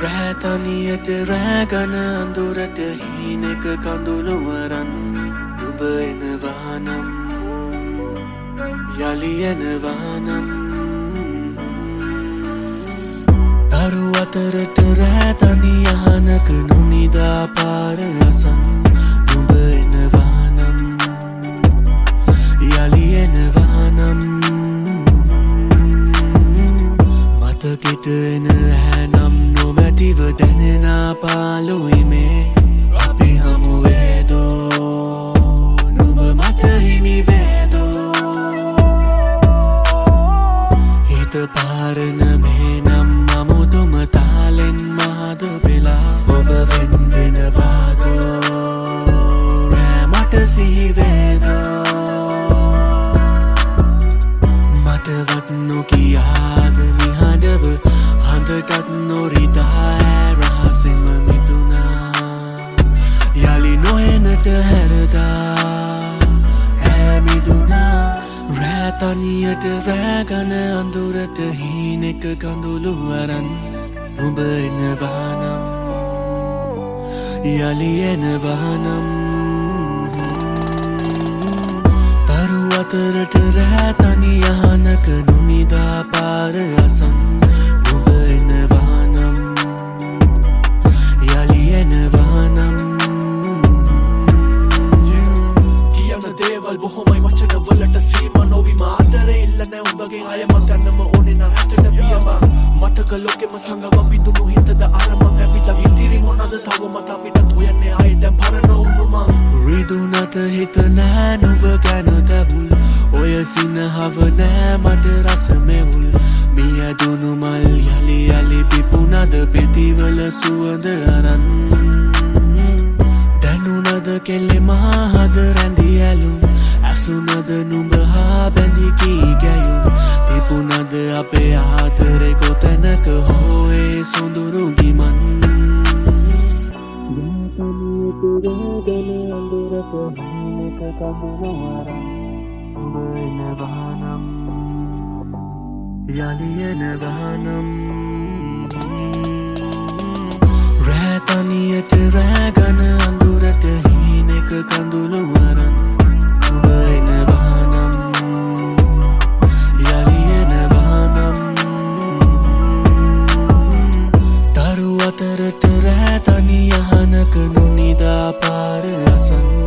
Taniයට රැගන අඳුරට හීනෙක කඳුළු වරන් නුඹ එනවා නම් යලි එනවා නම් තරු අතරට රෑ තනි යහනක නොනිදා පාර අසන් නුඹ එනවා නම් යලි එනවා නම් මතකෙට එන හැනම් නොමැතිව දැනෙන පාළුයි මේ අපි හමු වේදෝ නුඹ මට හිමි වේදෝ හිත පාරන මේ නම් අමුතුම තාලෙන් මහද වෙලා ඔබ වෙන් වෙනවාදෝ රෑ මට සිහි වේදෝ මටවත් නොකියාද නිහඬව හඳටත් නොරිදා රහසෙම මිදුනා යලි නොහෙනට හැරදා ඇමිදුනා රෑ තනියට රෑගන අඳුරට හීනෙක කඳුළු වරන් නුඹ එනවා නම් යලි එනවා නම් තරු අතරට රෑ තනි යහනක නොනිදා පාර අසන් නුඹ එනවා නම් යලි එනවා නම් කියන දේවල් බොහොමයි වචන වලට සීම නොවිම ආදරේ ඉල්ල නෑ උඹගේ අයමක් ගන්නම ඕනේ නම් ඇතට පියම මතක ලෝකෙම සංගම බිඳුණු හිතද ආරමක් ඇවිල්ලා ඉදිරි මොනද තවමත් අපිට හොයන්නේ ආයේ දැන් පරණ උණුම රිදුනත හිත නෑ නුඹ ගැන දැබුල් ඔය සිනහව නෑ මට රස මෙවුල් මියදුණු මල් යලි යලි පිපුණද පෙතිවල සුවඳ අරන් දැනුණද කෙල්ලෙ මාහද රැඳි ඇලුම් ඇසුනද නුඹ හා බැඳි කී ගැයුම් තිබුණද අපේ ආතරේ කොතැනක හෝ ඒ සොඳුරු ගිමන් යලි එනවා නම් රෑ තනියට රෑගන අඳුරට හීනෙක කඳුළු වරන් නුඹ එනවා නම් යලි එනවා නම් තරු අතරට රෑ තනි යහනක නොනිදා පාර අසන්